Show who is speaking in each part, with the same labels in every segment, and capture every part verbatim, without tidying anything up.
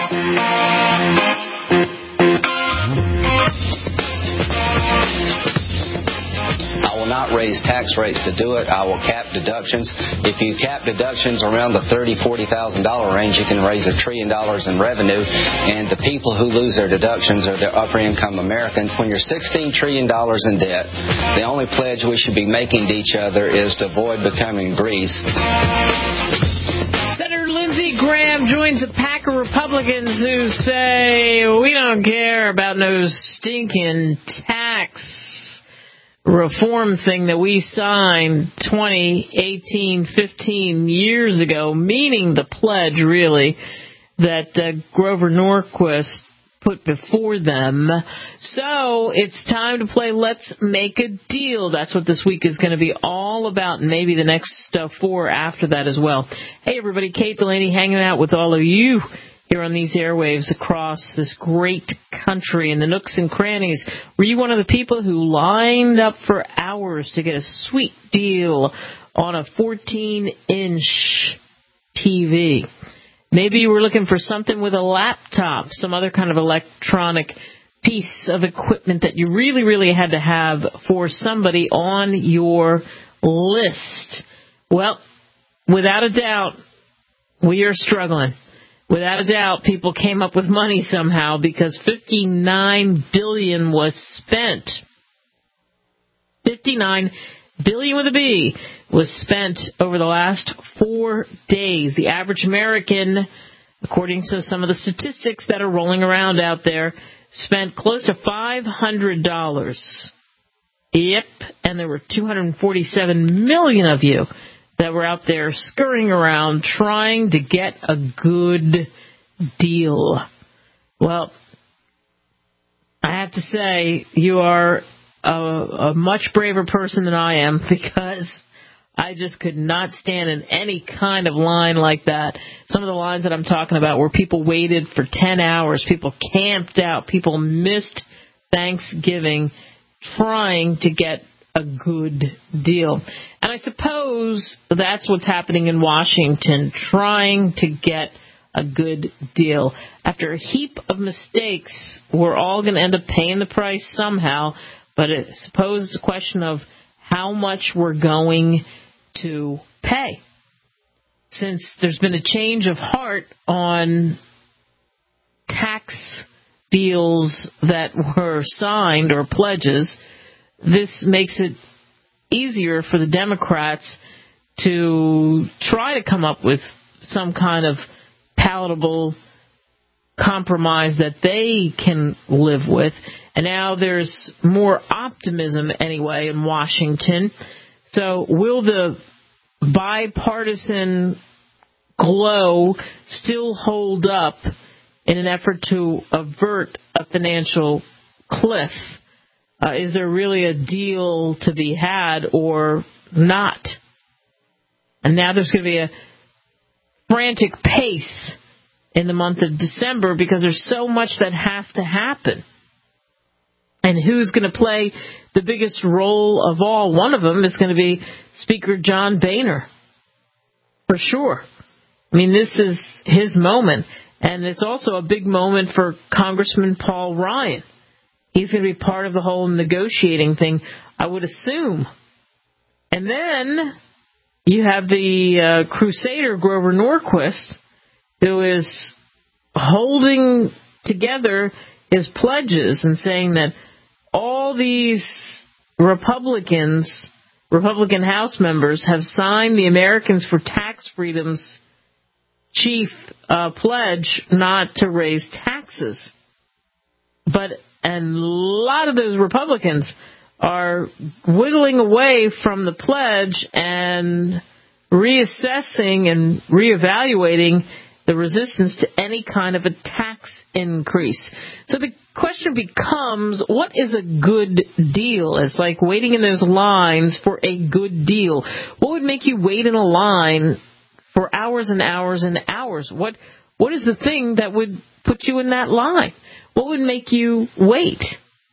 Speaker 1: I will not raise tax rates to do it. I will cap deductions. If you cap deductions around the thirty thousand dollars, forty thousand dollars range, you can raise a trillion dollars in revenue. And the people who lose their deductions are the upper income Americans. When you're sixteen trillion dollars in debt, the only pledge we should be making to each other is to avoid becoming Greece.
Speaker 2: Senator Lindsey Graham joins a pack of Republicans who say, we don't care about no stinking tax reform thing that we signed twenty, eighteen, fifteen years ago, meaning the pledge, really, that uh, Grover Norquist put before them. So it's time to play Let's Make a Deal. That's what this week is going to be all about, and maybe the next uh, four after that as well. Hey, everybody, Kate Delaney hanging out with all of you here on these airwaves across this great country in the nooks and crannies. Were you one of the people who lined up for hours to get a sweet deal on a fourteen-inch T V? Maybe you were looking for something with a laptop, some other kind of electronic piece of equipment that you really, really had to have for somebody on your list. Well, without a doubt, we are struggling. Without a doubt, people came up with money somehow because fifty-nine billion dollars was spent. fifty-nine billion dollars with a B was spent over the last four days. The average American, according to some of the statistics that are rolling around out there, spent close to five hundred dollars. Yep, and there were two hundred forty-seven million of you that were out there scurrying around trying to get a good deal. Well, I have to say, you are a, a much braver person than I am, because I just could not stand in any kind of line like that. Some of the lines that I'm talking about where people waited for ten hours, people camped out, people missed Thanksgiving trying to get a good deal. And I suppose that's what's happening in Washington, trying to get a good deal. After a heap of mistakes, we're all going to end up paying the price somehow, but I suppose it's a question of how much we're going to pay. Since there's been a change of heart on tax deals that were signed or pledges, this makes it easier for the Democrats to try to come up with some kind of palatable compromise that they can live with. And now there's more optimism anyway in Washington. So will the bipartisan glow still hold up in an effort to avert a financial cliff? Uh, is there really a deal to be had or not? And now there's going to be a frantic pace in the month of December because there's so much that has to happen. And who's going to play the biggest role of all? One of them is going to be Speaker John Boehner, for sure. I mean, this is his moment. And it's also a big moment for Congressman Paul Ryan. He's going to be part of the whole negotiating thing, I would assume. And then you have the uh, crusader, Grover Norquist, who is holding together his pledges and saying that all these Republicans, Republican House members, have signed the Americans for Tax Freedom's chief uh, pledge not to raise taxes. But and a lot of those Republicans are wiggling away from the pledge and reassessing and reevaluating the resistance to any kind of a tax increase. So the question becomes, what is a good deal? It's like waiting in those lines for a good deal. What would make you wait in a line for hours and hours and hours? What What is the thing that would put you in that line? What would make you wait?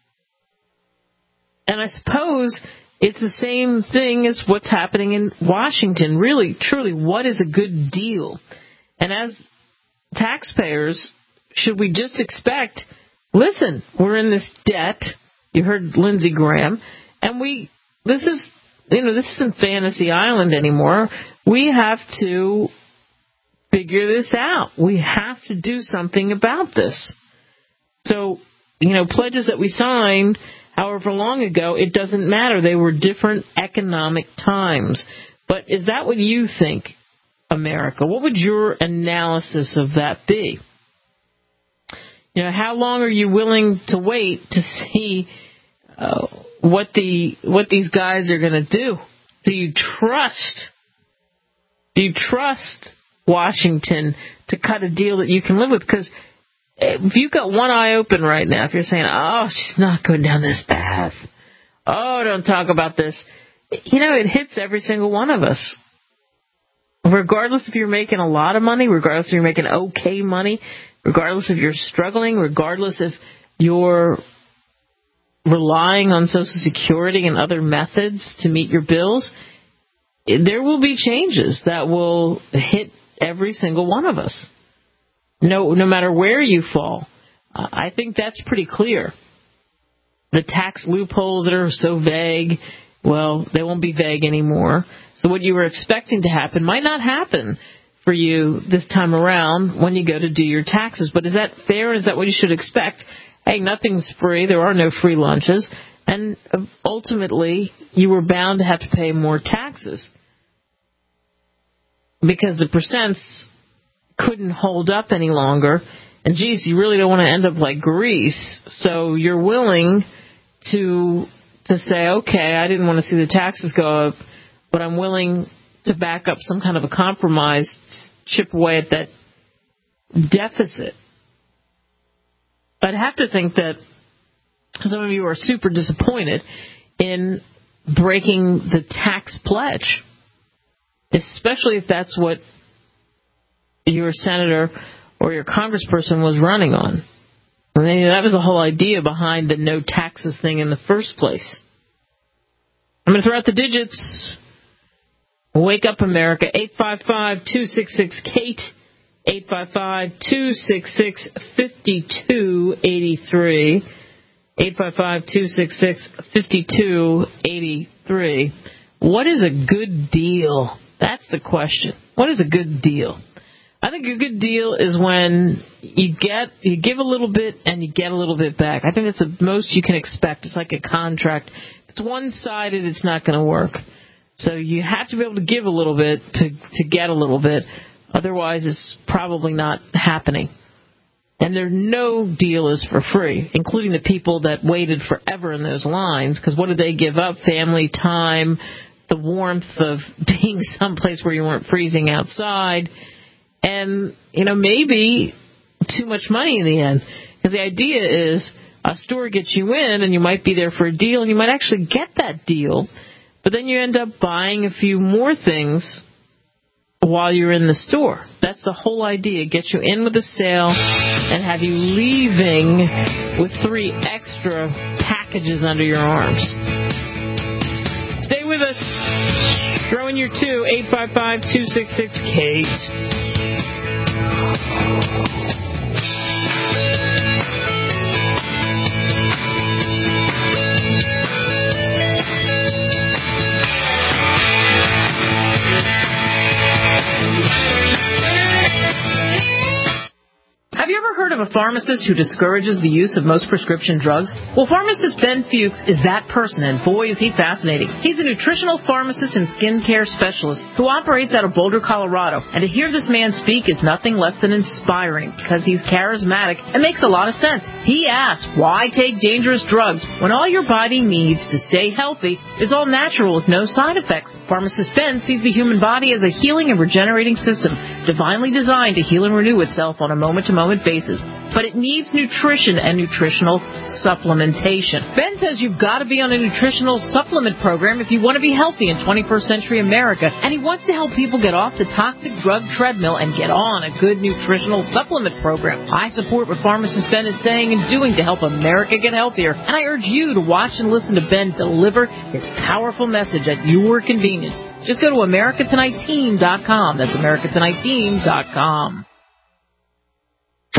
Speaker 2: And I suppose it's the same thing as what's happening in Washington. Really, truly, what is a good deal? And as taxpayers, should we just expect, listen, we're in this debt. You heard Lindsey Graham. And we, this is, you know, this isn't Fantasy Island anymore. We have to figure this out. We have to do something about this. So, you know, pledges that we signed however long ago, it doesn't matter. They were different economic times. But is that what you think, America? What would your analysis of that be? You know, how long are you willing to wait to see uh, what the what these guys are going to do? Do you trust? Do you trust Washington to cut a deal that you can live with? Because if you've got one eye open right now, if you're saying, oh, she's not going down this path, oh, don't talk about this, you know, it hits every single one of us. Regardless if you're making a lot of money, regardless if you're making okay money, regardless if you're struggling, regardless if you're relying on Social Security and other methods to meet your bills, there will be changes that will hit every single one of us. No, no matter where you fall. Uh, I think that's pretty clear. The tax loopholes that are so vague, well, they won't be vague anymore. So what you were expecting to happen might not happen for you this time around when you go to do your taxes. But is that fair? Is that what you should expect? Hey, nothing's free. There are no free lunches. And ultimately, you were bound to have to pay more taxes because the percents couldn't hold up any longer. And, geez, you really don't want to end up like Greece. So you're willing to to say, okay, I didn't want to see the taxes go up, but I'm willing to back up some kind of a compromise, chip away at that deficit. I'd have to think that some of you are super disappointed in breaking the tax pledge, especially if that's what your senator or your congressperson was running on. I mean, that was the whole idea behind the no taxes thing in the first place. I'm going to throw out the digits. Wake up, America. eight five five, two six six, Kate. eight five five, two six six, five two eight three. eight five five, two six six, five two eight three. What is a good deal? That's the question. What is a good deal? I think a good deal is when you get you give a little bit and you get a little bit back. I think that's the most you can expect. It's like a contract. If it's one-sided, it's not going to work. So you have to be able to give a little bit to, to get a little bit. Otherwise, it's probably not happening. And there no deal is for free, including the people that waited forever in those lines. Because what did they give up? Family, time, the warmth of being someplace where you weren't freezing outside. And, you know, maybe too much money in the end. Because the idea is a store gets you in and you might be there for a deal and you might actually get that deal. But then you end up buying a few more things while you're in the store. That's the whole idea. Get you in with a sale and have you leaving with three extra packages under your arms. Stay with us. Throw in your two, eight five five, two six six, Kate.
Speaker 3: Have you ever heard of a pharmacist who discourages the use of most prescription drugs? Well, pharmacist Ben Fuchs is that person, and boy, is he fascinating. He's a nutritional pharmacist and skincare specialist who operates out of Boulder, Colorado. And to hear this man speak is nothing less than inspiring because he's charismatic and makes a lot of sense. He asks, why take dangerous drugs when all your body needs to stay healthy is all natural with no side effects? Pharmacist Ben sees the human body as a healing and regenerating system, divinely designed to heal and renew itself on a moment-to-moment basis, but it needs nutrition and nutritional supplementation. Ben says you've got to be on a nutritional supplement program if you want to be healthy in twenty-first century America, and he wants to help people get off the toxic drug treadmill and get on a good nutritional supplement program. I support what pharmacist Ben is saying and doing to help America get healthier, and I urge you to watch and listen to Ben deliver his powerful message at your convenience. Just go to America Tonight Team dot com. That's America Tonight Team dot com.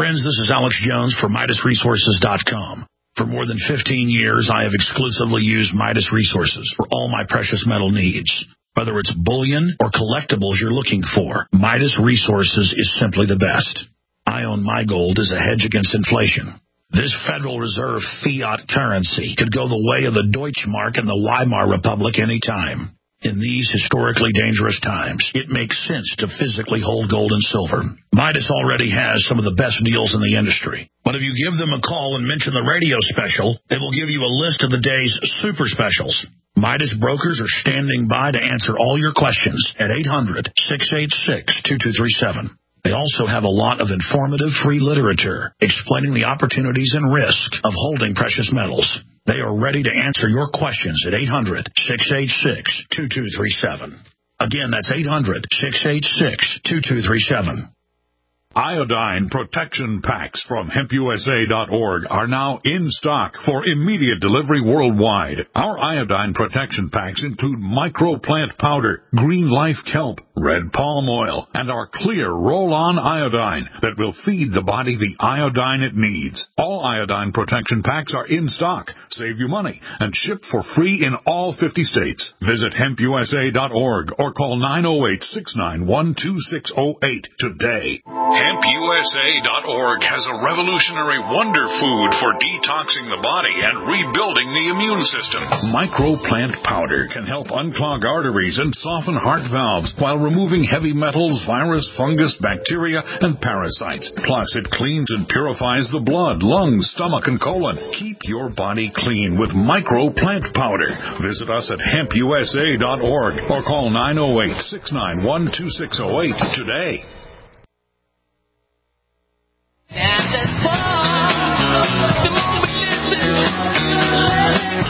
Speaker 4: Friends, this is Alex Jones for Midas Resources dot com. For more than fifteen years, I have exclusively used Midas Resources for all my precious metal needs. Whether it's bullion or collectibles you're looking for, Midas Resources is simply the best. I own my gold as a hedge against inflation. This Federal Reserve fiat currency could go the way of the Deutschmark and the Weimar Republic any time. In these historically dangerous times, it makes sense to physically hold gold and silver. Midas already has some of the best deals in the industry. But if you give them a call and mention the radio special, they will give you a list of the day's super specials. Midas brokers are standing by to answer all your questions at eight hundred, six eight six, two two three seven. They also have a lot of informative free literature explaining the opportunities and risk of holding precious metals. They are ready to answer your questions at eight hundred, six eight six, two two three seven. Again, that's eight hundred, six eight six, two two three seven.
Speaker 5: Iodine protection packs from hemp U S A dot org are now in stock for immediate delivery worldwide. Our iodine protection packs include microplant powder, green life kelp, red palm oil, and our clear roll-on iodine that will feed the body the iodine it needs. All iodine protection packs are in stock, save you money, and ship for free in all fifty states. Visit hemp U S A dot org or call nine oh eight, six nine one, two six oh eight today. hemp U S A dot org has a revolutionary wonder food for detoxing the body and rebuilding the immune system. Microplant powder can help unclog arteries and soften heart valves while removing heavy metals, virus, fungus, bacteria, and parasites. Plus, it cleans and purifies the blood, lungs, stomach, and colon. Keep your body clean with microplant powder. Visit us at hemp U S A dot org or call nine oh eight, six nine one, two six oh eight today.
Speaker 2: And that's fun. The more we listen, let's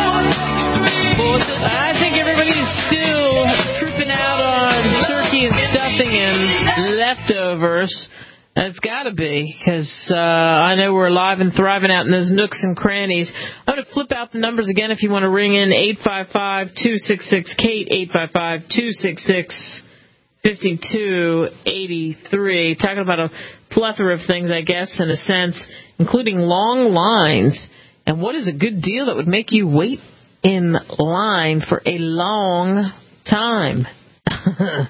Speaker 2: I think everybody's still trooping out on turkey and stuffing and leftovers. It's got to be, because uh, I know we're alive and thriving out in those nooks and crannies. I'm going to flip out the numbers again if you want to ring in, eight five five, two six six, Kate, eight five five, two six six, five two eight three. Talking about a plethora of things, I guess, in a sense, including long lines. And what is a good deal that would make you wait in line for a long time? uh,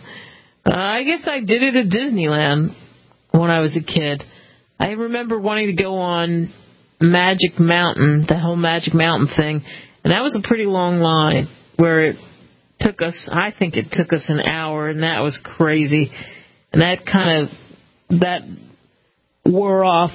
Speaker 2: I guess I did it at Disneyland when I was a kid. I remember wanting to go on Magic Mountain, the whole Magic Mountain thing, and that was a pretty long line where it took us, I think it took us an hour, and that was crazy. And that kind of, that wore off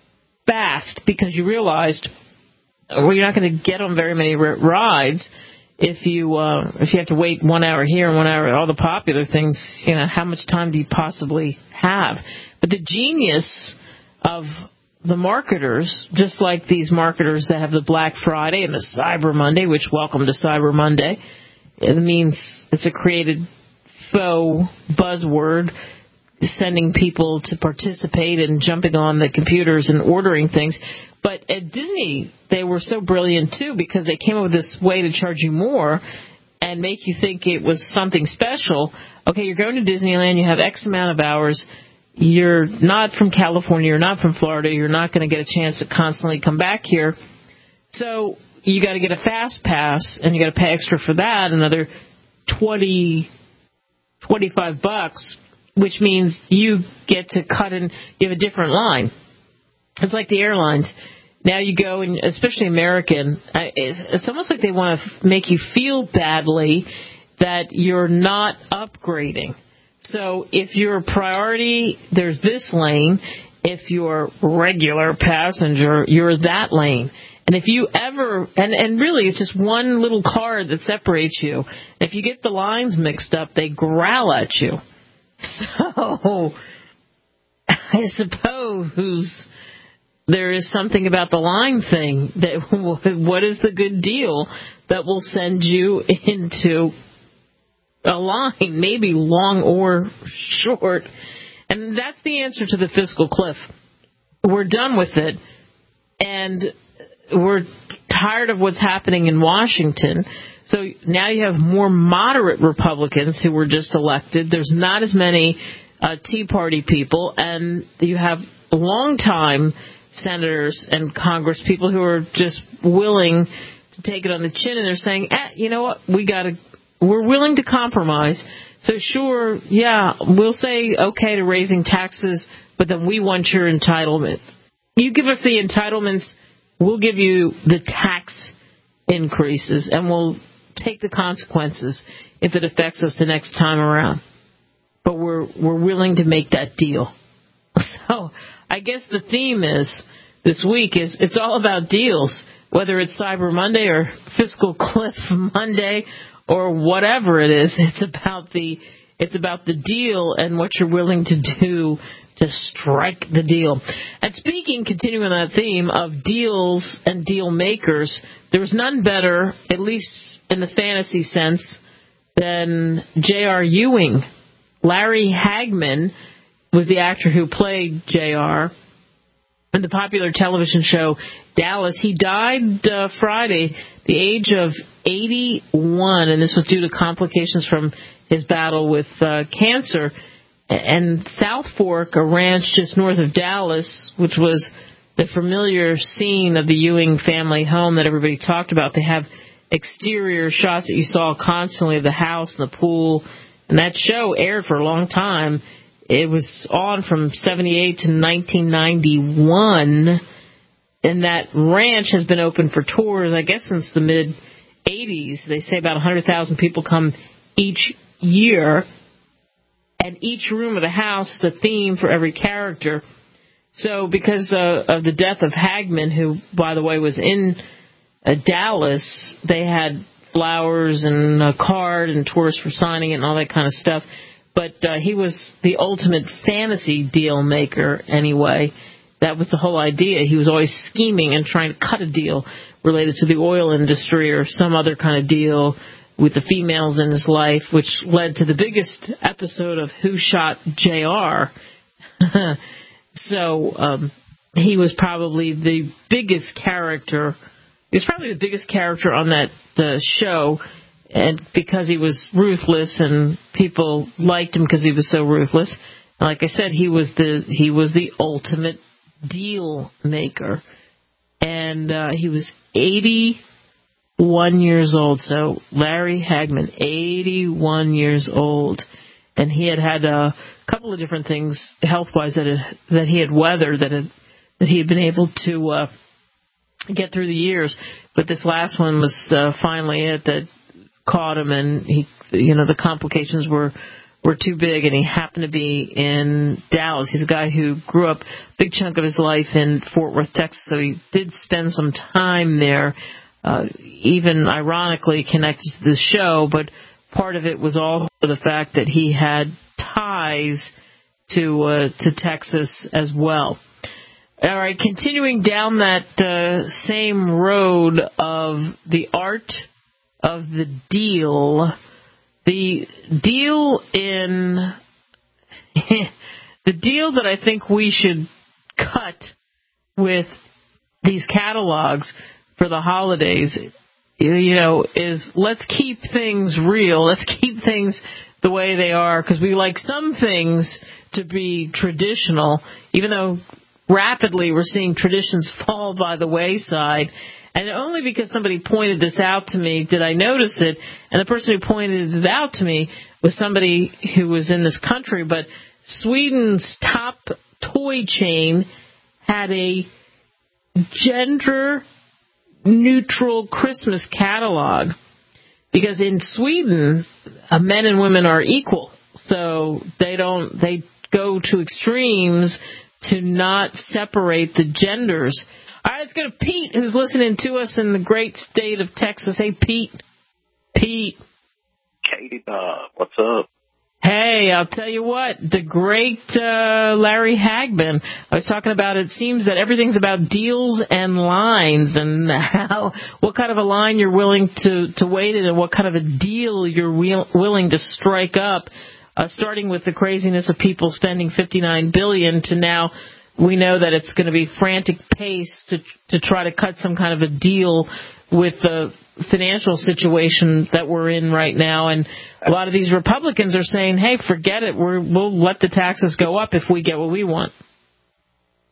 Speaker 2: fast because you realized, well, you're not going to get on very many r- rides if you uh, if you have to wait one hour here and one hour, all the popular things, you know, how much time do you possibly have? But the genius of the marketers, just like these marketers that have the Black Friday and the Cyber Monday, which welcome to Cyber Monday, it means it's a created faux buzzword, sending people to participate and jumping on the computers and ordering things. But at Disney, they were so brilliant, too, because they came up with this way to charge you more and make you think it was something special. Okay, you're going to Disneyland, you have X amount of hours, you're not from California, you're not from Florida, you're not going to get a chance to constantly come back here. So you got to get a fast pass, and you got to pay extra for that, another twenty, twenty-five bucks, which means you get to cut in, you have a different line. It's like the airlines. Now you go, and especially American, it's almost like they want to make you feel badly that you're not upgrading. So if you're a priority, there's this lane. If you're regular passenger, you're that lane. And if you ever, and, and really it's just one little card that separates you. If you get the lines mixed up, they growl at you. So I suppose there is something about the line thing that what is the good deal that will send you into a line, maybe long or short. And that's the answer to the fiscal cliff. We're done with it, and we're tired of what's happening in Washington. So now you have more moderate Republicans who were just elected. There's not as many uh, Tea Party people, and you have longtime senators and Congress people who are just willing to take it on the chin, and they're saying, eh, you know what, we got to, we're willing to compromise. So sure, yeah, we'll say okay to raising taxes, but then we want your entitlements. You give us the entitlements, we'll give you the tax increases, and we'll take the consequences if it affects us the next time around. But we're we're willing to make that deal. So I guess the theme is this week is it's all about deals, whether it's Cyber Monday or Fiscal Cliff Monday or whatever it is. It's about the it's about the deal and what you're willing to do to strike the deal. And speaking, continuing on that theme of deals and deal makers, there was none better, at least in the fantasy sense, than J R. Ewing. Larry Hagman was the actor who played J R in the popular television show Dallas. He died uh, Friday, the age of eighty-one, and this was due to complications from his battle with uh, cancer. And South Fork, a ranch just north of Dallas, which was the familiar scene of the Ewing family home that everybody talked about. They have exterior shots that you saw constantly of the house and the pool. And that show aired for a long time. It was on from seventy-eight to nineteen ninety-one. And that ranch has been open for tours, I guess, since the mid-eighties. They say about one hundred thousand people come each year. And each room of the house is a theme for every character. So because uh, of the death of Hagman, who, by the way, was in uh, Dallas, they had flowers and a card and tours for signing it and all that kind of stuff. But uh, he was the ultimate fantasy deal maker anyway. That was the whole idea. He was always scheming and trying to cut a deal related to the oil industry or some other kind of deal with the females in his life, which led to the biggest episode of Who Shot J R So um, he was probably the biggest character. He was probably the biggest character on that uh, show, and because he was ruthless, and people liked him because he was so ruthless. And like I said, he was the he was the ultimate deal maker, and uh, he was eighty-one years old. So Larry Hagman, eighty-one years old, and he had had a couple of different things health-wise that had, that he had weathered, that had, that he had been able to uh, get through the years. But this last one was uh, finally it that caught him, and he, you know, the complications were were too big, and he happened to be in Dallas. He's a guy who grew up a big chunk of his life in Fort Worth, Texas, so he did spend some time there, uh, even ironically connected to the show, but part of it was all the fact that he had ties to uh, to Texas as well. All right, continuing down that uh, same road of the art of the deal, the deal in the deal that I think we should cut with these catalogs for the holidays, you know, is let's keep things real. Let's keep things the way they are, because we like some things to be traditional, even though rapidly we're seeing traditions fall by the wayside. And only because somebody pointed this out to me did I notice it. And the person who pointed it out to me was somebody who was in this country. But Sweden's top toy chain had a gender-neutral Christmas catalog. Because in Sweden, uh, men and women are equal. So they don't, they go to extremes to not separate the genders. All right, let's go to Pete, who's listening to us in the great state of Texas. Hey, Pete. Pete.
Speaker 6: Katie, uh, what's up?
Speaker 2: Hey, I'll tell you what, the great uh, Larry Hagman. I was talking about it seems that everything's about deals and lines, and how what kind of a line you're willing to, to wait in, and what kind of a deal you're re- willing to strike up, uh, starting with the craziness of people spending fifty-nine billion dollars to now we know that it's going to be frantic pace to to try to cut some kind of a deal with the financial situation that we're in right now. And a lot of these Republicans are saying, hey, forget it. We're, we'll let the taxes go up if we get what we want.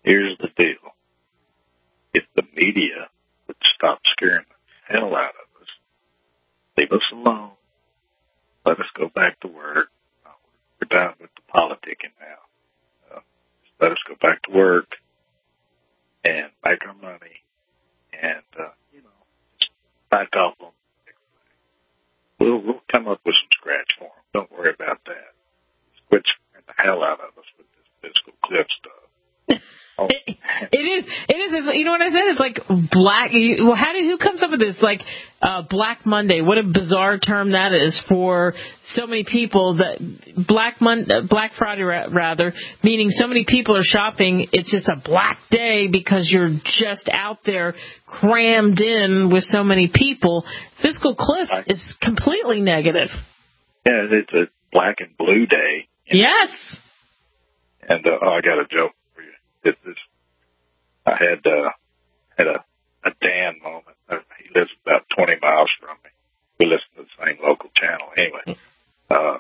Speaker 6: here's the deal. If the media would stop scaring the hell out of us, leave us alone, let us go back to work. We're done with the politicking now. Uh, just let us go back to work and make our money and, uh, you know, just back off on the next thing. We'll, we'll come up with some scratch for them. Don't worry about that. Just quit scaring the hell out of us with this fiscal cliff stuff. Oh.
Speaker 2: It, it is. It is. It's, you know what I said? It's like black. You, well, how did who comes up with this? Like uh, Black Monday. What a bizarre term that is for so many people. That Black Mon- Black Friday, ra- rather, meaning so many people are shopping. It's just a black day because you're just out there crammed in with so many people. Fiscal cliff is completely negative.
Speaker 6: Yeah, it's a black and blue day.
Speaker 2: Yes.
Speaker 6: Know? And uh, oh, I got a joke. It was, I had uh, had a, a Dan moment. Uh, he lives about twenty miles from me. We listen to the same local channel. Anyway, uh,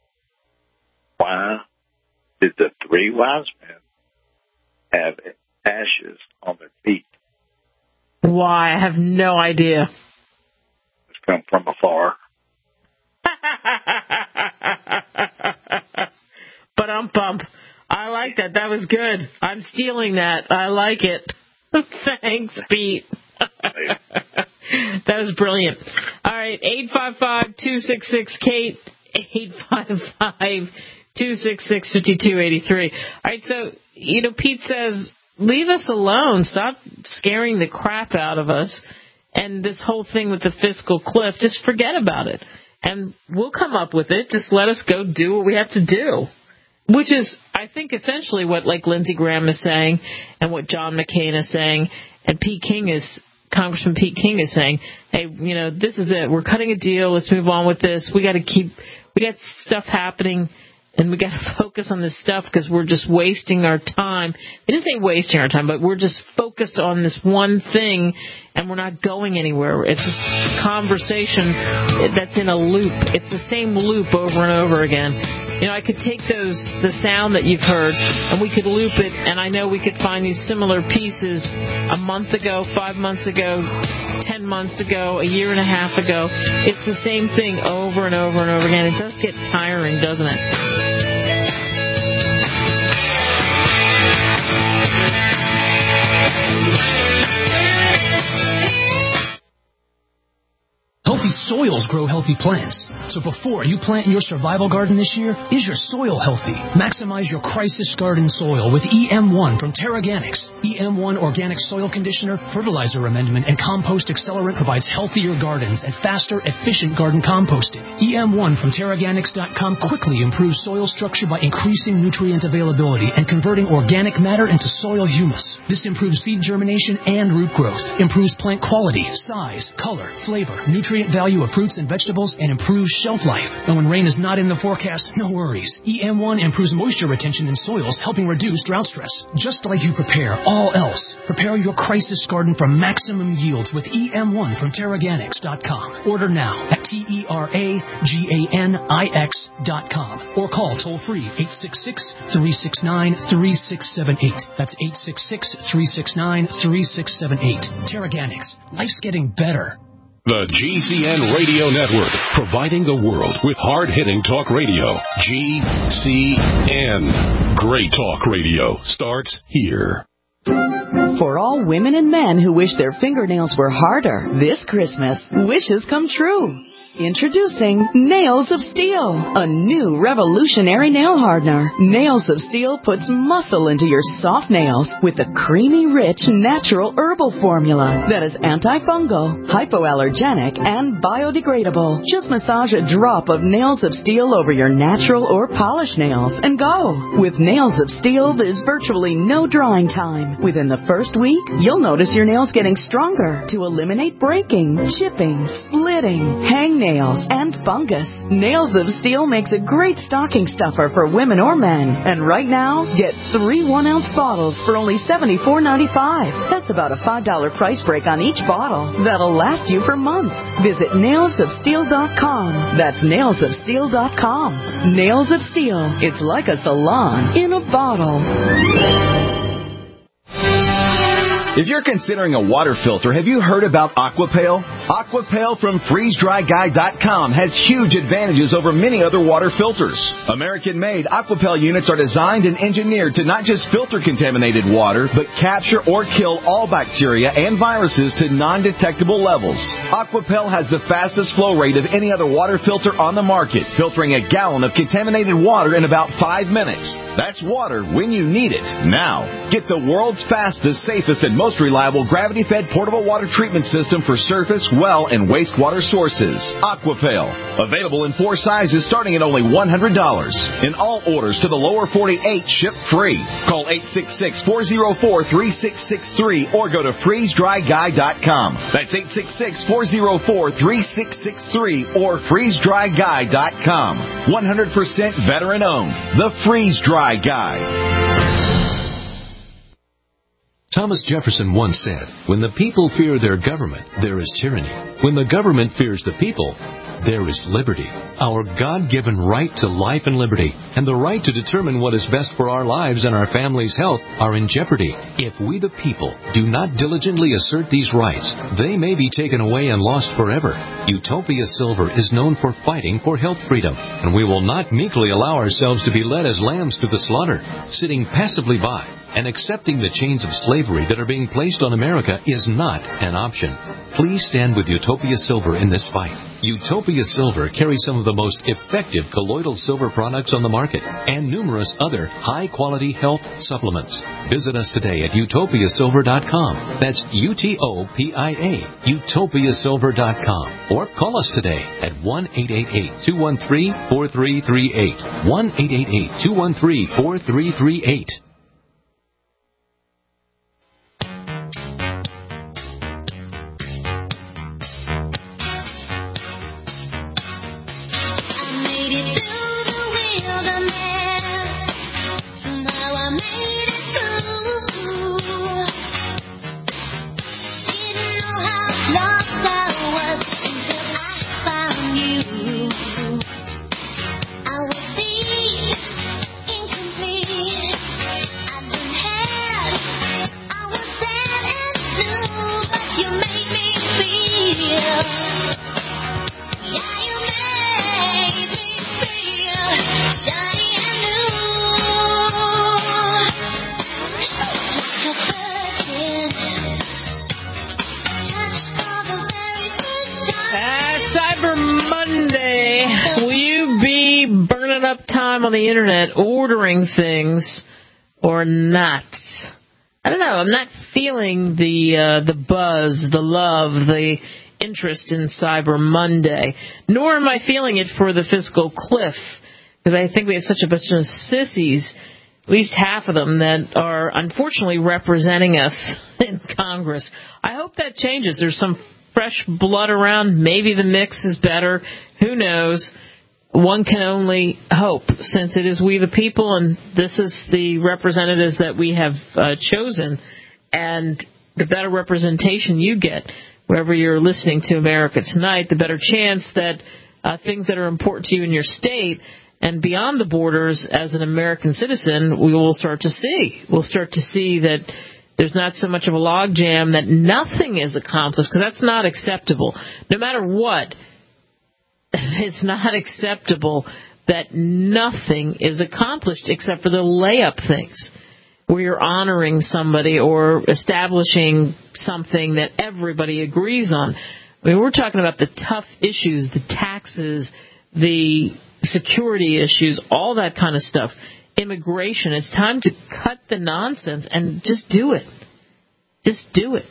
Speaker 6: why did the three wise men have ashes on their feet?
Speaker 2: Why? I have no idea.
Speaker 6: It's come from afar.
Speaker 2: But um bump. I like that. That was good. I'm stealing that. I like it. Thanks, Pete. That was brilliant. All right, eight five five, two six six, Kate, eight five five, two six six, five two eight three. All right, so, you know, Pete says, leave us alone. Stop scaring the crap out of us. And this whole thing with the fiscal cliff, just forget about it. And we'll come up with it. Just let us go do what we have to do. Which is, I think, essentially what, like, Lindsey Graham is saying and what John McCain is saying and Pete King is, Congressman Pete King is saying, hey, you know, this is it. We're cutting a deal. Let's move on with this. We got to keep, we got stuff happening and we got to focus on this stuff because we're just wasting our time. They didn't say wasting our time, but we're just focused on this one thing and we're not going anywhere. It's just a conversation that's in a loop. It's the same loop over and over again. You know, I could take those, the sound that you've heard, and we could loop it, and I know we could find these similar pieces a month ago, five months ago, ten months ago, a year and a half ago. It's the same thing over and over and over again. It does get tiring, doesn't it?
Speaker 7: Healthy soils grow healthy plants. So before you plant your survival garden this year, is your soil healthy? Maximize your crisis garden soil with E M one from TerraGanix. E M one Organic Soil Conditioner, Fertilizer Amendment, and Compost Accelerant provides healthier gardens and faster, efficient garden composting. E M one from Terraganix dot com quickly improves soil structure by increasing nutrient availability and converting organic matter into soil humus. This improves seed germination and root growth, improves plant quality, size, color, flavor, nutrient value of fruits and vegetables, and improves shelf life. And when rain is not in the forecast, no worries. E M one improves moisture retention in soils, helping reduce drought stress. Just like you prepare all else, prepare your crisis garden for maximum yields with E M one from Terraganix dot com. Order now at T E R A G A N I X dot com or call toll-free eight six six, three six nine, three six seven eight. That's eight six six, three six nine, three six seven eight. Terraganix. Life's getting better.
Speaker 8: The G C N Radio Network, providing the world with hard-hitting talk radio. G C N. Great talk radio starts here.
Speaker 9: For all women and men who wish their fingernails were harder this Christmas, wishes come true. Introducing Nails of Steel, a new revolutionary nail hardener. Nails of Steel puts muscle into your soft nails with a creamy, rich, natural herbal formula that is antifungal, hypoallergenic, and biodegradable. Just massage a drop of Nails of Steel over your natural or polished nails and go. With Nails of Steel, there's virtually no drying time. Within the first week, you'll notice your nails getting stronger to eliminate breaking, chipping, splitting, hangnails, and fungus. Nails of Steel makes a great stocking stuffer for women or men. And right now, get three one-ounce bottles for only seventy-four ninety-five. That's about a five dollar price break on each bottle. That'll last you for months. Visit nails of steel dot com. That's nails of steel dot com. Nails of Steel. It's like a salon in a bottle.
Speaker 10: If you're considering a water filter, have you heard about Aquapail? Aquapail from freeze dry guy dot com has huge advantages over many other water filters. American-made Aquapail units are designed and engineered to not just filter contaminated water, but capture or kill all bacteria and viruses to non-detectable levels. Aquapail has the fastest flow rate of any other water filter on the market, filtering a gallon of contaminated water in about five minutes. That's water when you need it. Now, get the world's fastest, safest, and most reliable gravity-fed portable water treatment system for surface, well, and wastewater sources. Aquapail. Available in four sizes starting at only one hundred dollars. In all orders to the lower forty-eight, ship free. Call eight six six, four zero four, three six six three or go to freeze dry guy dot com. That's eight six six, four zero four, three six six three or freeze dry guy dot com. one hundred percent veteran owned. The Freeze Dry Guy.
Speaker 8: Thomas Jefferson once said, "When the people fear their government, there is tyranny. When the government fears the people, there is liberty." Our God-given right to life and liberty and the right to determine what is best for our lives and our families' health are in jeopardy. If we the people do not diligently assert these rights, they may be taken away and lost forever. Utopia Silver is known for fighting for health freedom, and we will not meekly allow ourselves to be led as lambs to the slaughter, sitting passively by and accepting the chains of slavery that are being placed on America is not an option. Please stand with Utopia Silver in this fight. Utopia Silver carries some of the most effective colloidal silver products on the market and numerous other high-quality health supplements. Visit us today at utopia silver dot com. That's U T O P I A, utopia silver dot com. Or call us today at one eight eight eight, two one three, four three three eight. one eight eight eight, two one three, four three three eight.
Speaker 2: On the internet ordering things or not. I don't know. I'm not feeling the uh, the buzz, the love, the interest in Cyber Monday, nor am I feeling it for the fiscal cliff, because I think we have such a bunch of sissies, at least half of them, that are unfortunately representing us in Congress. I hope that changes. There's some fresh blood around. Maybe the mix is better. Who knows? One can only hope, since it is we the people, and this is the representatives that we have uh, chosen. And the better representation you get, wherever you're listening to America Tonight, the better chance that uh, things that are important to you in your state and beyond the borders as an American citizen, we will start to see. We'll start to see that there's not so much of a logjam, that nothing is accomplished, because that's not acceptable. No matter what, it's not acceptable that nothing is accomplished except for the layup things, where you're honoring somebody or establishing something that everybody agrees on. I mean, we're talking about the tough issues, the taxes, the security issues, all that kind of stuff. Immigration. It's time to cut the nonsense and just do it. Just do it.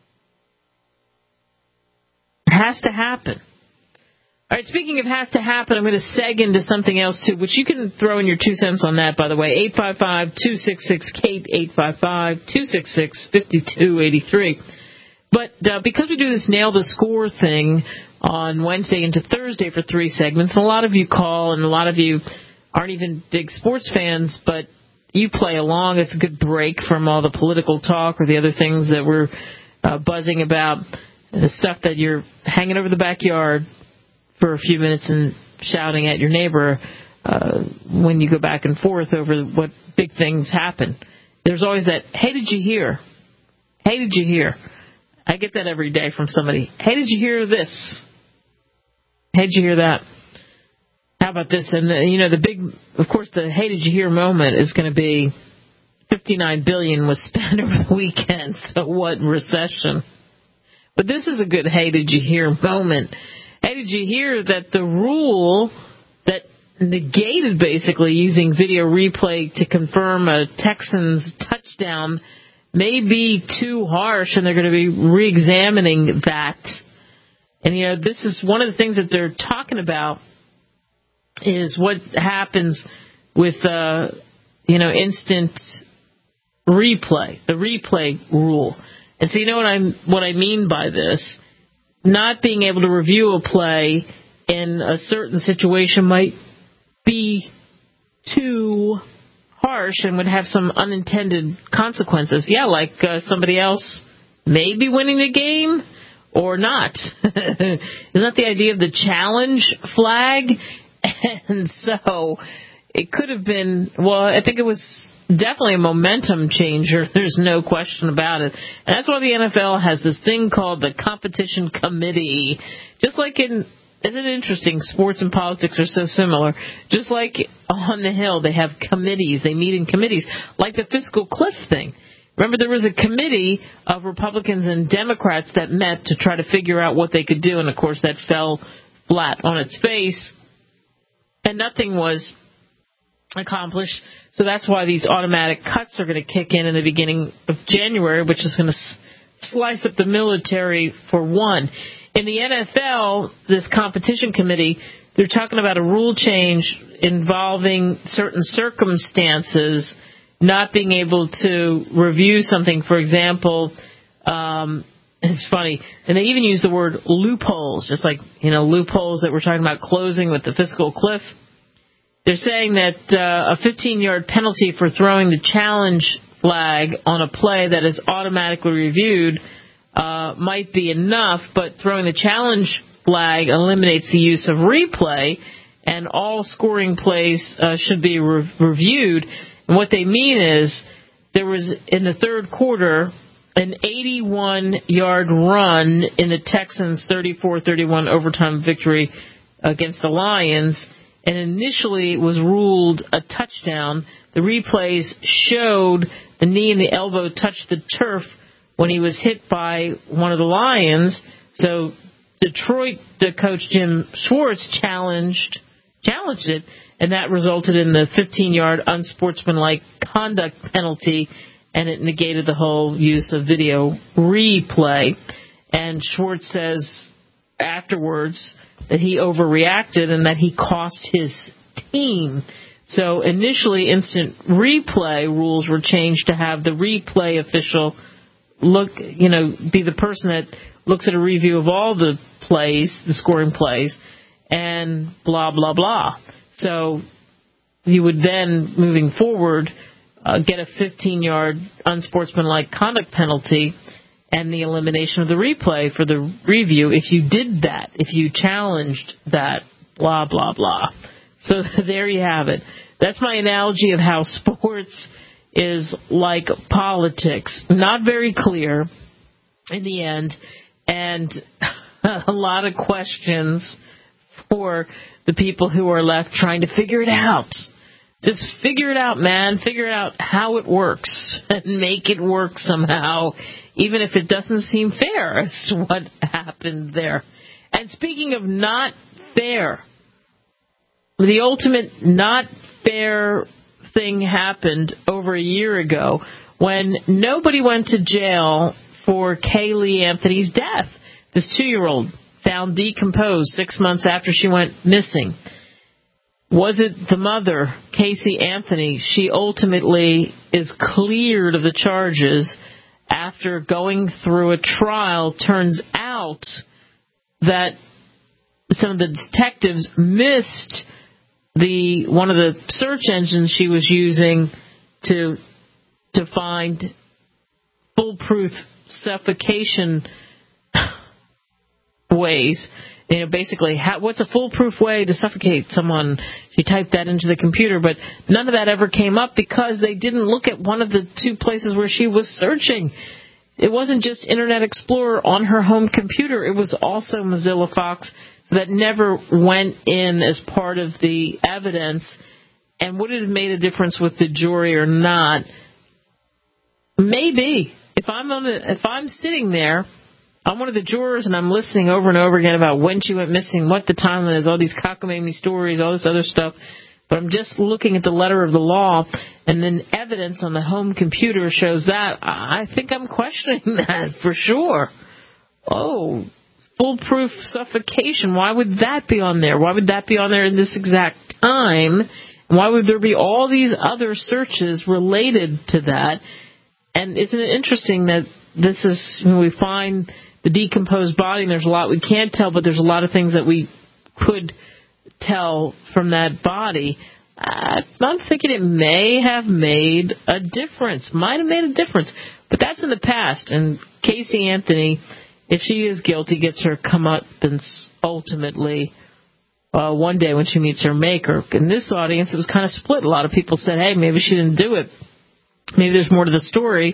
Speaker 2: It has to happen. All right, speaking of has to happen, I'm going to seg into something else, too, which you can throw in your two cents on that, by the way. eight five five, two six six, Kate, eight five five, two six six, five two eight three. But uh, because we do this Nail the Score thing on Wednesday into Thursday for three segments, and a lot of you call, and a lot of you aren't even big sports fans, but you play along. It's a good break from all the political talk or the other things that we're uh, buzzing about, the stuff that you're hanging over the backyard for a few minutes and shouting at your neighbor uh, when you go back and forth over what big things happen. There's always that, hey, did you hear? Hey, did you hear? I get that every day from somebody. Hey, did you hear this? Hey, did you hear that? How about this? And, uh, you know, the big, of course, the hey, did you hear moment is going to be fifty-nine billion dollars was spent over the weekend. So what recession? But this is a good hey, did you hear moment. Hey, did you hear that the rule that negated basically using video replay to confirm a Texans touchdown may be too harsh, and they're going to be re-examining that. And, you know, this is one of the things that they're talking about is what happens with, uh, you know, instant replay, the replay rule. And so you know what I'm what I mean by this? Not being able to review a play in a certain situation might be too harsh and would have some unintended consequences. Yeah, like uh, somebody else may be winning the game or not. Isn't that the idea of the challenge flag? And so it could have been, well, I think it was definitely a momentum changer. There's no question about it. And that's why the N F L has this thing called the competition committee. Just like in, isn't it interesting? Sports and politics are so similar. Just like on the Hill, they have committees. They meet in committees, like the fiscal cliff thing. Remember, there was a committee of Republicans and Democrats that met to try to figure out what they could do. And, of course, that fell flat on its face. And nothing was accomplished. So that's why these automatic cuts are going to kick in in the beginning of January, which is going to s- slice up the military for one. In the N F L, this competition committee, they're talking about a rule change involving certain circumstances, not being able to review something. For example, um, it's funny, and they even use the word loopholes, just like, you know, loopholes that we're talking about closing with the fiscal cliff. They're saying that uh, a fifteen-yard penalty for throwing the challenge flag on a play that is automatically reviewed uh, might be enough, but throwing the challenge flag eliminates the use of replay, and all scoring plays uh, should be re- reviewed. And what they mean is there was, in the third quarter, an eighty-one-yard run in the Texans' thirty-four thirty-one overtime victory against the Lions, and initially it was ruled a touchdown. The replays showed the knee and the elbow touched the turf when he was hit by one of the Lions. So Detroit, the coach Jim Schwartz challenged challenged it, and that resulted in the fifteen-yard unsportsmanlike conduct penalty, and it negated the whole use of video replay. And Schwartz says afterwards that he overreacted and that he cost his team. So initially, instant replay rules were changed to have the replay official look, you know, be the person that looks at a review of all the plays, the scoring plays, and blah, blah, blah. So you would then, moving forward, uh, get a fifteen-yard unsportsmanlike conduct penalty and the elimination of the replay for the review if you did that, if you challenged that, blah, blah, blah. So there you have it. That's my analogy of how sports is like politics. Not very clear in the end, and a lot of questions for the people who are left trying to figure it out. Just figure it out, man. Figure out how it works and make it work somehow, even if it doesn't seem fair as to what happened there. And speaking of not fair, the ultimate not fair thing happened over a year ago when nobody went to jail for Kaylee Anthony's death. This two-year-old found decomposed six months after she went missing. Was it the mother, Casey Anthony? She ultimately is cleared of the charges after going through a trial. Turns out that some of the detectives missed the one of the search engines she was using to to find foolproof suffocation ways. You know, basically, how, what's a foolproof way to suffocate someone? She typed that into the computer, but none of that ever came up because they didn't look at one of the two places where she was searching. it wasn't just Internet Explorer on her home computer. It was also Mozilla Fox. So that never went in as part of the evidence. And would it have made a difference with the jury or not? Maybe. If I'm on the, if I'm sitting there, I'm one of the jurors, and I'm listening over and over again about when she went missing, what the timeline is, all these cockamamie stories, all this other stuff. But I'm just looking at the letter of the law, and then evidence on the home computer shows that. I think I'm questioning that for sure. Oh, foolproof suffocation. Why would that be on there? Why would that be on there in this exact time? Why would there be all these other searches related to that? And isn't it interesting that this is when we find the decomposed body, and there's a lot we can't tell, but there's a lot of things that we could tell from that body. Uh, I'm thinking it may have made a difference, might have made a difference, but that's in the past. And Casey Anthony, if she is guilty, gets her comeuppance ultimately uh, one day when she meets her maker. In this audience, it was kind of split. A lot of people said, hey, maybe she didn't do it. Maybe there's more to the story.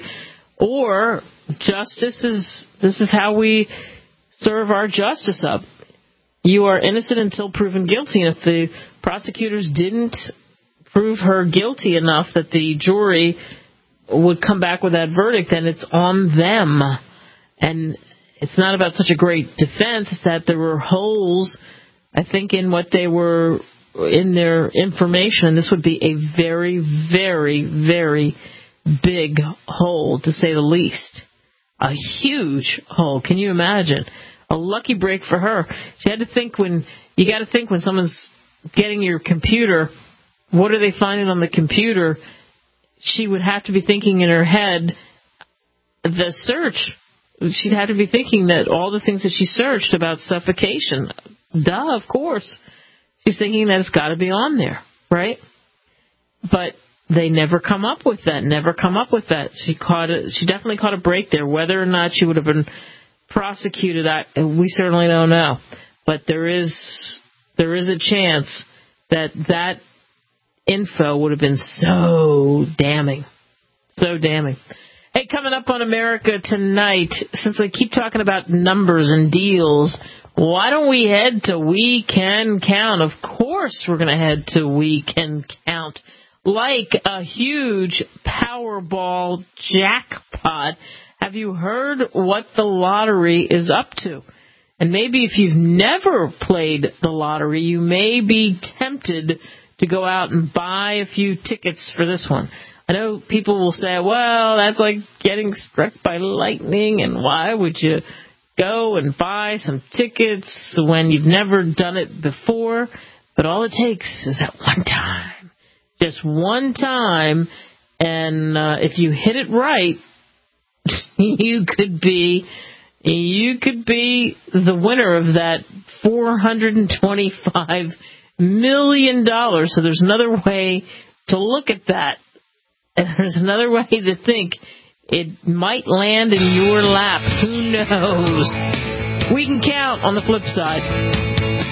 Speaker 2: Or justice is, this is how we serve our justice up. You are innocent until proven guilty. And if the prosecutors didn't prove her guilty enough that the jury would come back with that verdict, then it's on them. And it's not about such a great defense. It's that there were holes, I think, in what they were, in their information. And this would be a very, very, very big hole, to say the least. A huge hole. Can you imagine? A lucky break for her. She had to think when, you got to think when someone's getting your computer, what are they finding on the computer? She would have to be thinking in her head, the search. She'd have to be thinking that all the things that she searched about suffocation, duh, of course. She's thinking that it's got to be on there, right? But they never come up with that, never come up with that. She caught a, she definitely caught a break there. Whether or not she would have been prosecuted, I, we certainly don't know. But there is there is a chance that that info would have been so damning. So damning. Hey, coming up on America Tonight, since I keep talking about numbers and deals, why don't we head to We Can Count? Of course we're going to head to We Can Count. Like a huge Powerball jackpot. Have you heard what the lottery is up to? And maybe if you've never played the lottery, you may be tempted to go out and buy a few tickets for this one. I know people will say, well, that's like getting struck by lightning, and why would you go and buy some tickets when you've never done it before? But all it takes is that one time. Just one time, and uh, if you hit it right, you could be you could be the winner of that four hundred twenty-five million dollars. So there's another way to look at that. And there's another way to think. It might land in your lap. Who knows? We can count on the flip side.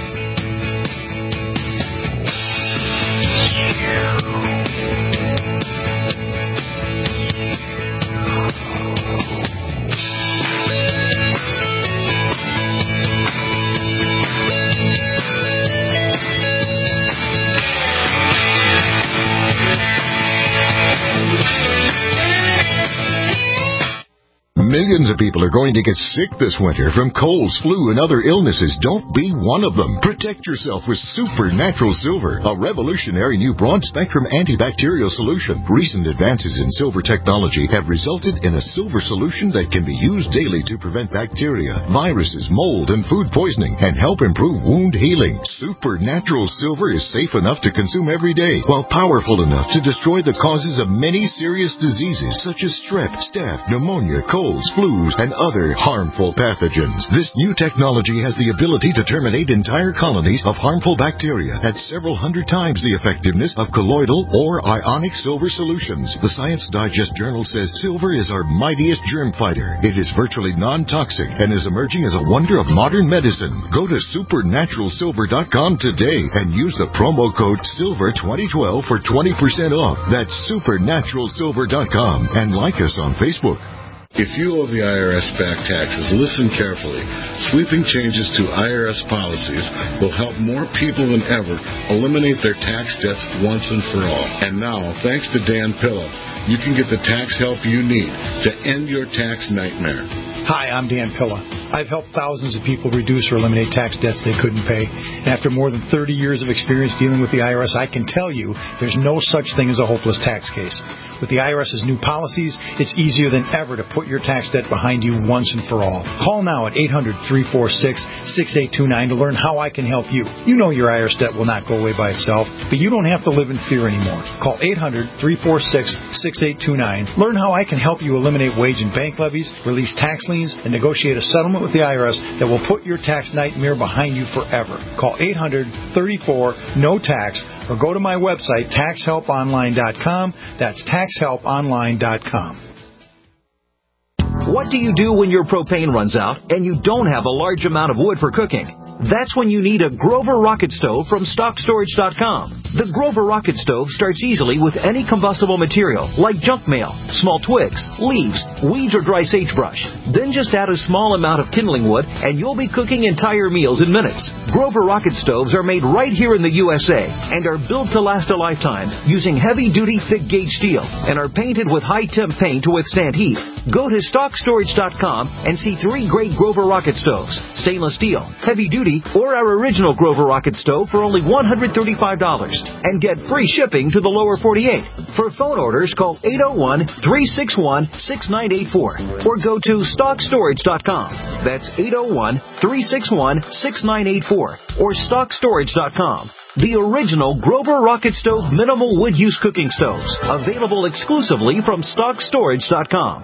Speaker 11: Millions of people are going to get sick this winter from colds, flu, and other illnesses. Don't be one of them. Protect yourself with Supernatural Silver, a revolutionary new broad-spectrum antibacterial solution. Recent advances in silver technology have resulted in a silver solution that can be used daily to prevent bacteria, viruses, mold, and food poisoning, and help improve wound healing. Supernatural Silver is safe enough to consume every day, while powerful enough to destroy the causes of many serious diseases such as strep, staph, pneumonia, colds, flus, and other harmful pathogens. This new technology has the ability to terminate entire colonies of harmful bacteria at several hundred times the effectiveness of colloidal or ionic silver solutions. The Science Digest Journal says silver is our mightiest germ fighter. It is virtually non-toxic and is emerging as a wonder of modern medicine. Go to supernatural silver dot com today and use the promo code silver twenty twelve for twenty percent off. That's supernatural silver dot com, and like us on Facebook.
Speaker 12: If you owe the I R S back taxes, listen carefully. Sweeping changes to I R S policies will help more people than ever eliminate their tax debts once and for all. And now, thanks to Dan Pilla, you can get the tax help you need to end your tax nightmare.
Speaker 13: Hi, I'm Dan Pilla. I've helped thousands of people reduce or eliminate tax debts they couldn't pay. And after more than thirty years of experience dealing with the I R S, I can tell you there's no such thing as a hopeless tax case. With the I R S's new policies, it's easier than ever to put your tax debt behind you once and for all. Call now at eight hundred, three four six, six eight two nine to learn how I can help you. You know your I R S debt will not go away by itself, but you don't have to live in fear anymore. Call eight hundred, three four six, six eight two nine. Learn how I can help you eliminate wage and bank levies, release tax liens, and negotiate a settlement with the I R S that will put your tax nightmare behind you forever. Call eight hundred, thirty-four, N O T A X or go to my website, tax help online dot com. That's tax help online dot com.
Speaker 14: What do you do when your propane runs out and you don't have a large amount of wood for cooking? That's when you need a Grover Rocket Stove from stock storage dot com. The Grover Rocket Stove starts easily with any combustible material like junk mail, small twigs, leaves, weeds, or dry sagebrush. Then just add a small amount of kindling wood and you'll be cooking entire meals in minutes. Grover Rocket Stoves are made right here in the U S A and are built to last a lifetime using heavy-duty thick-gauge steel and are painted with high-temp paint to withstand heat. Go to stock storage dot com and see three great Grover Rocket Stoves, stainless steel, heavy-duty, or our original Grover Rocket Stove for only one hundred thirty-five dollars. And get free shipping to the lower forty-eight. For phone orders, call eight oh one, three six one, six nine eight four or go to stock storage dot com. That's eight oh one, three six one, six nine eight four or stock storage dot com. The original Grover Rocket Stove minimal wood use cooking stoves, available exclusively from stock storage dot com.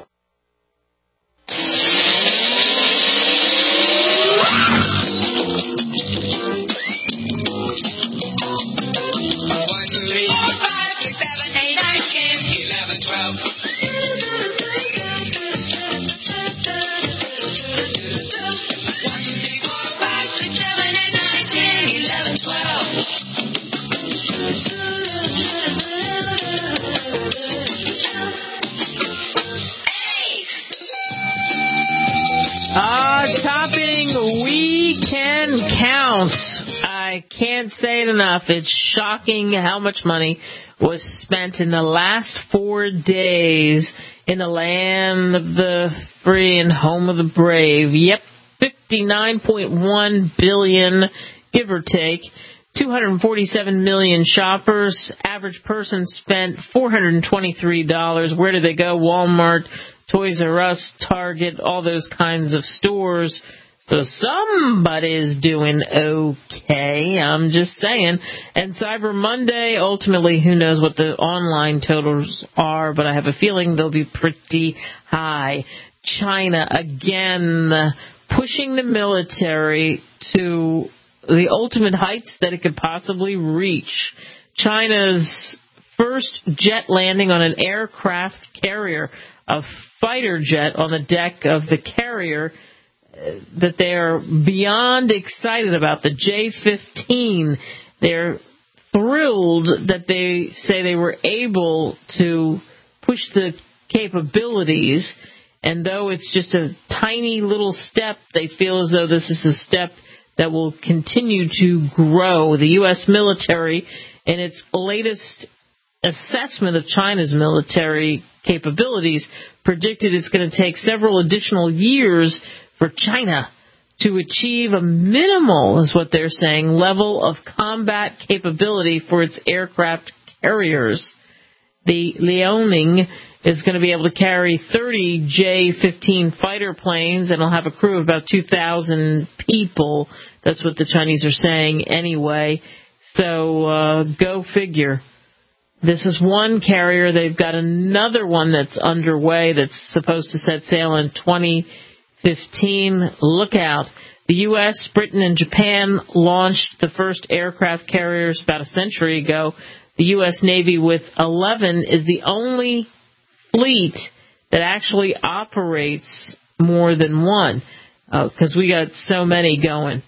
Speaker 2: I can't say it enough. It's shocking how much money was spent in the last four days in the land of the free and home of the brave. Yep, fifty-nine point one billion dollars, give or take. two hundred forty-seven million shoppers. Average person spent four hundred twenty-three dollars. Where did they go? Walmart, Toys R Us, Target, all those kinds of stores. So somebody's doing okay, I'm just saying. And Cyber Monday, ultimately, who knows what the online totals are, but I have a feeling they'll be pretty high. China, again, pushing the military to the ultimate heights that it could possibly reach. China's first jet landing on an aircraft carrier, a fighter jet on the deck of the carrier, that they're beyond excited about, the J fifteen. They're thrilled that they say they were able to push the capabilities, and though it's just a tiny little step, they feel as though this is a step that will continue to grow. The U S military, in its latest assessment of China's military capabilities, predicted it's going to take several additional years for China to achieve a minimal, is what they're saying, level of combat capability for its aircraft carriers. The Liaoning is going to be able to carry thirty J fifteen fighter planes, and it'll have a crew of about two thousand people. That's what the Chinese are saying anyway. So uh, go figure. This is one carrier. They've got another one that's underway that's supposed to set sail in twenty fifteen. Look out. The U S, Britain, and Japan launched the first aircraft carriers about a century ago. The U S Navy, with eleven, is the only fleet that actually operates more than one, because uh, we got so many going.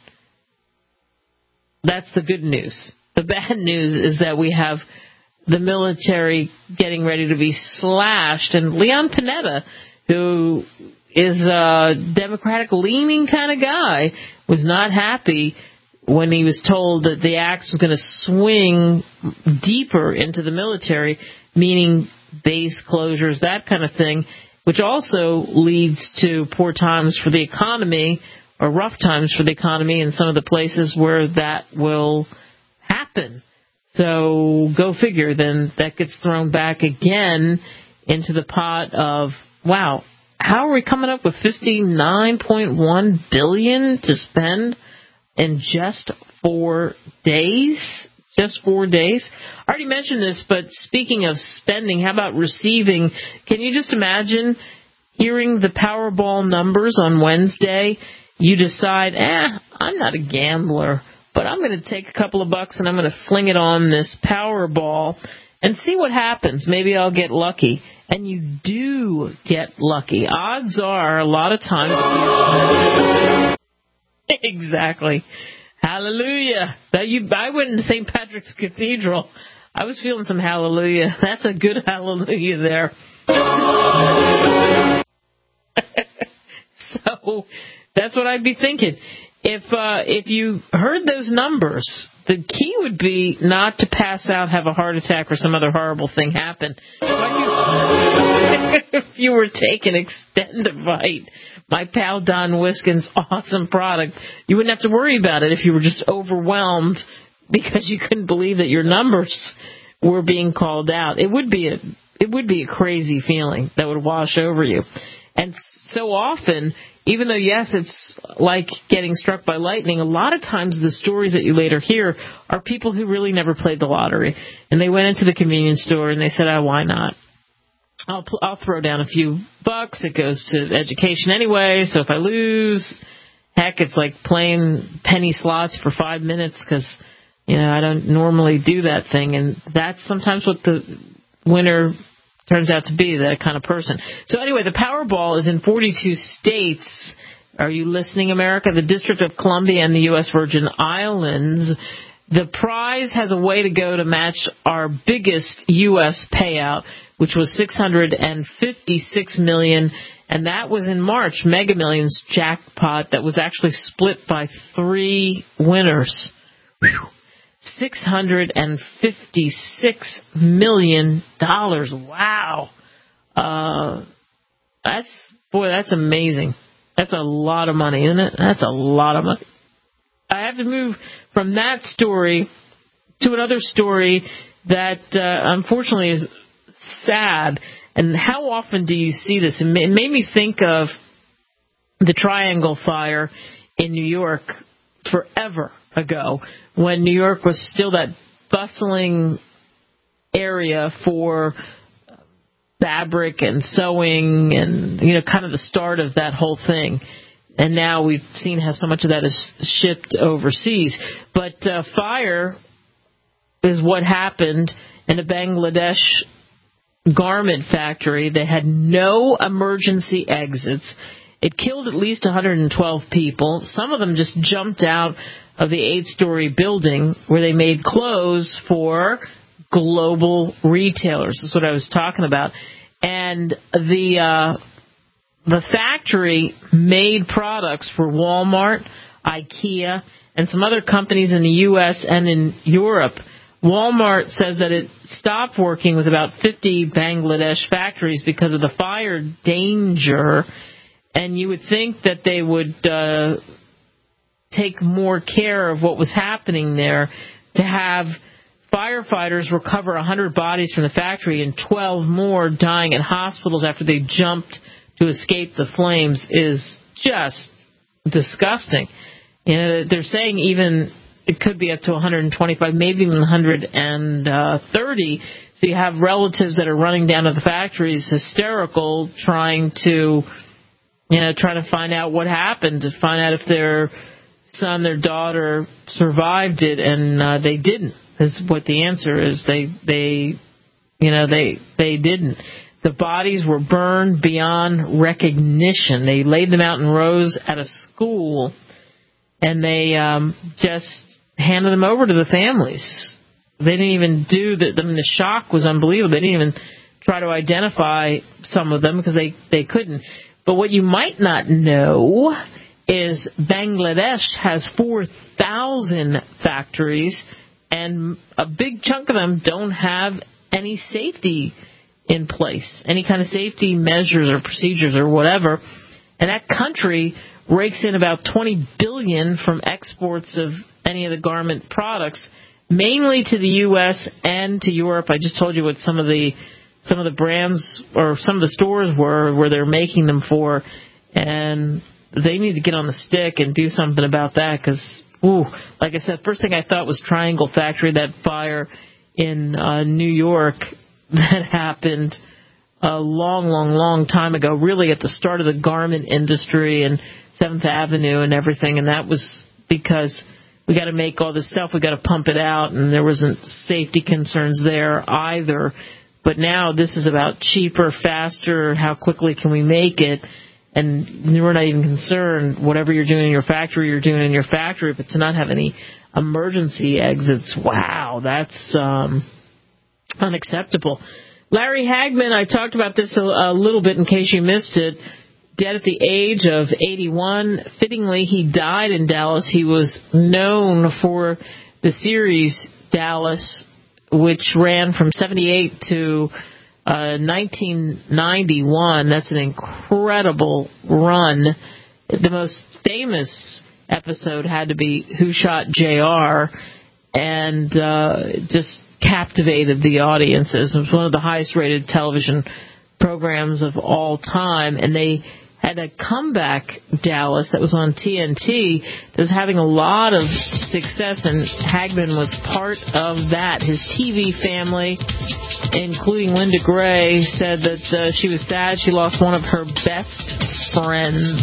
Speaker 2: That's the good news. The bad news is that we have the military getting ready to be slashed. And Leon Panetta, who is a Democratic-leaning kind of guy, was not happy when he was told that the axe was going to swing deeper into the military, meaning base closures, that kind of thing, which also leads to poor times for the economy, or rough times for the economy in some of the places where that will happen. So go figure, then that gets thrown back again into the pot of, wow, how are we coming up with fifty-nine point one billion dollars to spend in just four days? Just four days? I already mentioned this, but speaking of spending, how about receiving? Can you just imagine hearing the Powerball numbers on Wednesday? You decide, eh, I'm not a gambler, but I'm going to take a couple of bucks and I'm going to fling it on this Powerball and see what happens. Maybe I'll get lucky. And you do get lucky. Odds are, a lot of times... Exactly. Hallelujah. That you, I went into Saint Patrick's Cathedral. I was feeling some hallelujah. That's a good hallelujah there. So that's what I'd be thinking. If uh, if you heard those numbers, the key would be not to pass out, have a heart attack, or some other horrible thing happen. If you were taking Extendivite, my pal Don Wiskin's awesome product, you wouldn't have to worry about it if you were just overwhelmed because you couldn't believe that your numbers were being called out. It would be a it would be a crazy feeling that would wash over you. And so often, even though, yes, it's like getting struck by lightning, a lot of times the stories that you later hear are people who really never played the lottery. And they went into the convenience store and they said, oh, why not? I'll, I'll throw down a few bucks. It goes to education anyway, so if I lose, heck, it's like playing penny slots for five minutes because, you know, I don't normally do that thing. And that's sometimes what the winner turns out to be, that kind of person. So anyway, the Powerball is in forty-two states. Are you listening, America? The District of Columbia and the U S Virgin Islands. The prize has a way to go to match our biggest U S payout, which was six hundred fifty-six million dollars, and that was in March. Mega Millions jackpot that was actually split by three winners. Whew. six hundred fifty-six million dollars. Wow. Uh, that's, boy, that's amazing. That's a lot of money, isn't it? That's a lot of money. I have to move from that story to another story that, uh, unfortunately is sad. And how often do you see this? It made me think of the Triangle Fire in New York forever ago, when New York was still that bustling area for fabric and sewing and, you know, kind of the start of that whole thing. And now we've seen how so much of that is shipped overseas. But uh, fire is what happened in a Bangladesh garment factory. They had no emergency exits. It killed at least one hundred twelve people. Some of them just jumped out of the eight-story building where they made clothes for global retailers. That's what I was talking about. And the uh, the factory made products for Walmart, IKEA, and some other companies in the U S and in Europe. Walmart says that it stopped working with about fifty Bangladesh factories because of the fire danger. And you would think that they would uh, take more care of what was happening there. To have firefighters recover one hundred bodies from the factory and twelve more dying in hospitals after they jumped to escape the flames is just disgusting. You know, they're saying even it could be up to one hundred twenty-five, maybe even one hundred thirty. So you have relatives that are running down to the factories hysterical, trying to, you know, trying to find out what happened, to find out if their son, their daughter survived it, and uh, they didn't. Is what the answer is. They, they, you know, they, they didn't. The bodies were burned beyond recognition. They laid them out in rows at a school, and they um, just handed them over to the families. They didn't even do the. I mean, the shock was unbelievable. They didn't even try to identify some of them because they, they couldn't. But what you might not know is Bangladesh has four thousand factories, and a big chunk of them don't have any safety in place, any kind of safety measures or procedures or whatever. And that country rakes in about twenty billion dollars from exports of any of the garment products, mainly to the U S and to Europe. I just told you what some of the some of the brands or some of the stores were where they're making them for, and they need to get on the stick and do something about that because, ooh, like I said, first thing I thought was Triangle Factory, that fire in uh, New York that happened a long, long, long time ago, really at the start of the garment industry and seventh Avenue and everything, and that was because we got to make all this stuff, we got to pump it out, and there wasn't safety concerns there either. But now this is about cheaper, faster, how quickly can we make it, and we're not even concerned. Whatever you're doing in your factory, you're doing in your factory, but to not have any emergency exits, wow, that's um, unacceptable. Larry Hagman, I talked about this a, a little bit in case you missed it, dead at the age of eighty-one. Fittingly, he died in Dallas. He was known for the series Dallas, which ran from seventy-eight to uh, nineteen ninety-one. That's an incredible run. The most famous episode had to be Who Shot J R, and uh, just captivated the audiences. It was one of the highest-rated television programs of all time, and they had a comeback Dallas that was on T N T that was having a lot of success, and Hagman was part of that. His T V family, including Linda Gray, said that uh, she was sad she lost one of her best friends.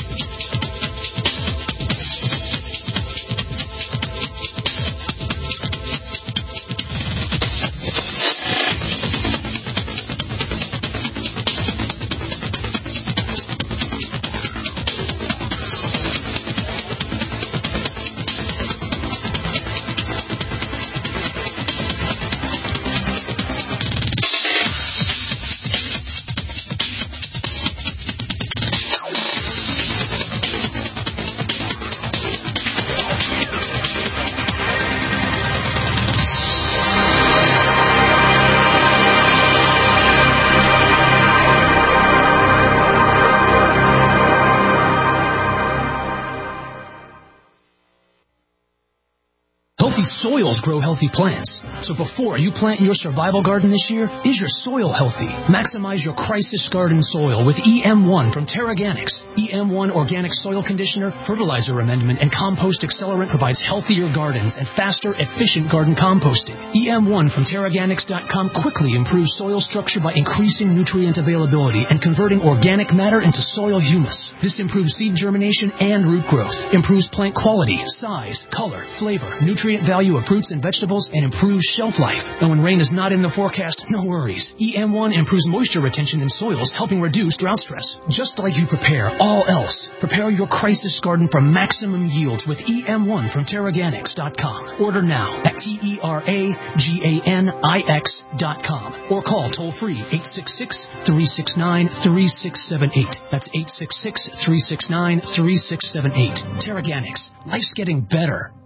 Speaker 7: Soils grow healthy plants. So before you plant your survival garden this year, is your soil healthy? Maximize your crisis garden soil with E M one from Terraganics. E M one Organic Soil Conditioner, Fertilizer Amendment, and Compost Accelerant provides healthier gardens and faster, efficient garden composting. E M one from Terraganics dot com quickly improves soil structure by increasing nutrient availability and converting organic matter into soil humus. This improves seed germination and root growth, improves plant quality, size, color, flavor, nutrient value of fruits and vegetables, and improves shelf life. And when rain is not in the forecast, no worries. E M one improves moisture retention in soils, helping reduce drought stress. Just like you prepare all else, prepare your crisis garden for maximum yields with E M one from Terraganics dot com. Order now at T E R A G A N I X dot com or call toll-free eight six six, three six nine, three six seven eight. That's eight six six, three six nine, three six seven eight. Terraganics. Life's getting better.